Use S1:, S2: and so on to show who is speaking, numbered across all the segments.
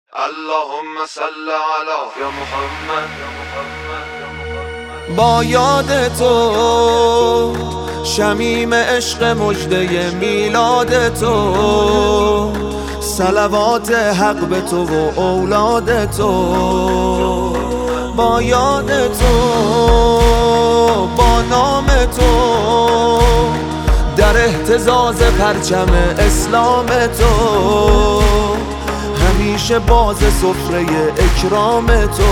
S1: اللهم صل علی یا محمد.
S2: با یاد تو شمیم عشق مژده میلاد تو، صلوات حق به تو و اولاد تو. با یاد تو، با نام تو، در اهتزاز پرچم اسلام تو، همیشه باز سفره اکرام تو.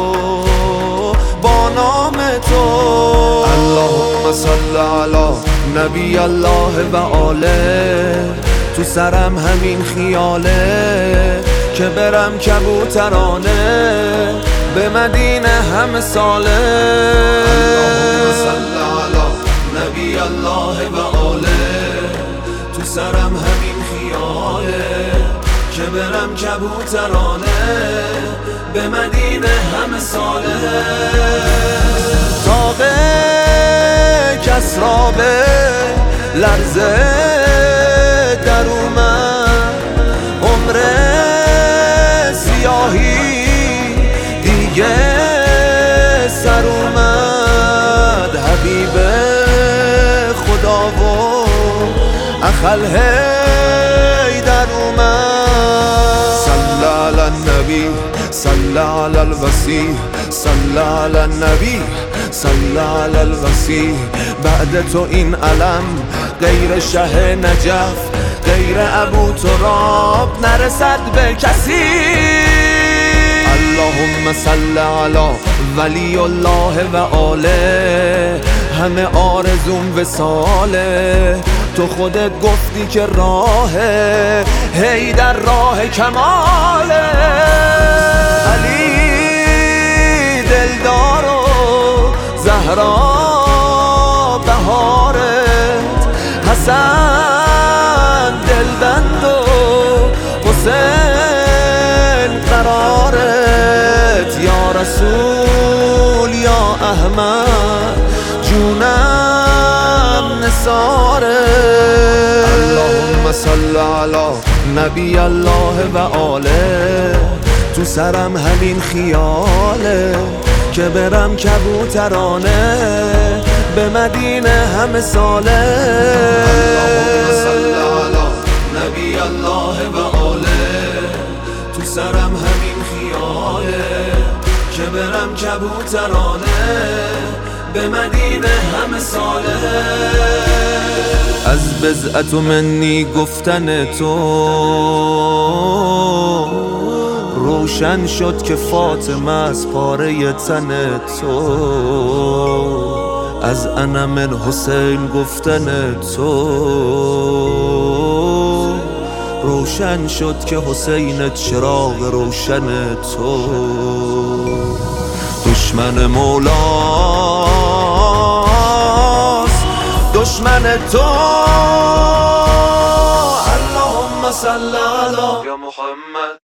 S2: با نام تو
S1: اللهم صل علی
S2: نبی الله و آله، تو سرم همین خیاله که برم کبوترانه به مدینه همه ساله.
S1: اللهم صل علی
S2: نبی الله و آله، تو سرم همین خیاله که برم کبوترانه به مدینه همه ساله. طاق کسرا به لرزه در اومد، عمر سیاهی دیگه سر اومد. حبیب خدا و اخل حیدر اومد. صلی علی النبی صلی علی الوصی، صلی علی النبی صلی علی الوصی. بعد تو این علم غیر شه نجف، غیر ابو تراب نرسد به کسی. اللهم صل علی ولی الله و آله، همه آرزوم وصاله. تو خودت گفتی که راه هی در راه کماله. علی دلدار و زهرا بهارت، حسن دلبند و حسین قرارت. یا رسول یا احمد جونم نثارت.
S1: اللهم صل علی
S2: نبی الله و آله، تو سرم همین خیاله که برم کبوترانه به مدینه همه ساله.
S1: اللهم صل علی
S2: نبی الله و آله، تو سرم همین خیاله که برم کبوترانه به مدینه همه ساله. از بضعت و منی گفتن تو روشن شد که فاطمه از پاره تن تو. از انا من حسین گفتن تو روشن شد که حسین چراغ روشن تو. دشمن مولاست دشمن تو. اللهم صل علی
S1: یا محمد.